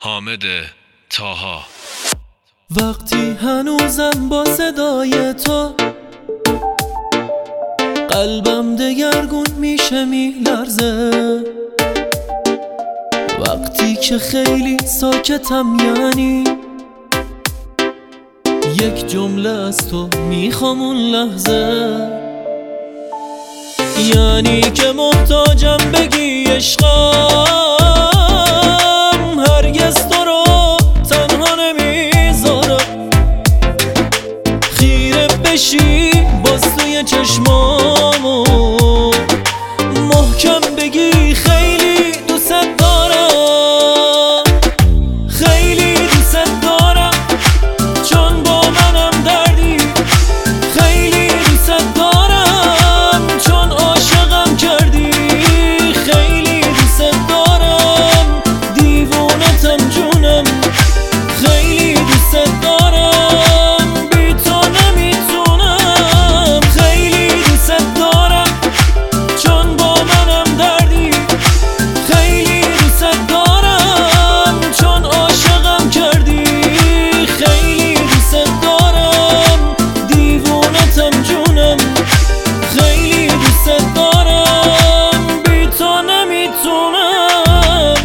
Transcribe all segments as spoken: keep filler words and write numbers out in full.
حامد طاها. وقتی هنوزم با صدای تو قلبم دگرگون میشه میلرزه، وقتی که خیلی ساکتم یعنی یک جمله از تو میخوام اون لحظه، یعنی که محتاجم بگی عشقم هرگز تو رو تنها نمیذارم، خیره بشی باز توی چشمامو محکم بگی خیلی دوست دارم، خیلی دوست دارم چون با منم دردی، خیلی دوست دارم چون عاشقم کردی، خیلی دوست دارم دیوونتم جونم، خیلی دوست دارم بی تو نمیتونم، خیلی دوست دارم چون با منم دردی، خیلی دوست دارم چون عاشقم کردی، خیلی دوست دارم دیوونتم جونم، خیلی دوست دارم بی تو نمیتونم.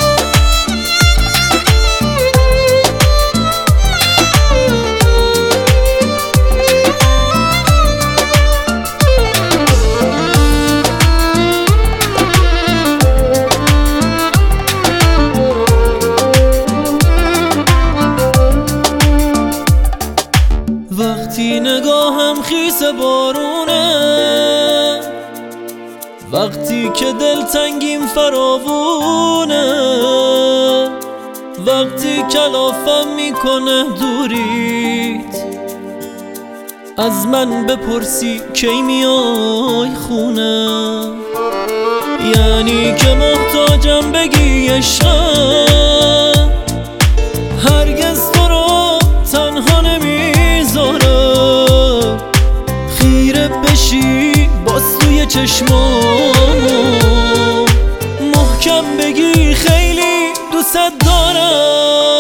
وقتی نگاهم خیس بارونه، وقتی که دلتنگیم فراوونه، وقتی کلافم میکنه دوریت، از من بپرسی کی میای خونه، یعنی که محتاجم بگی عشقم هرگز تو رو تنها نمیذارم، خیره بشی باز توی چشمامو محکم بگی خیلی دوست دارم.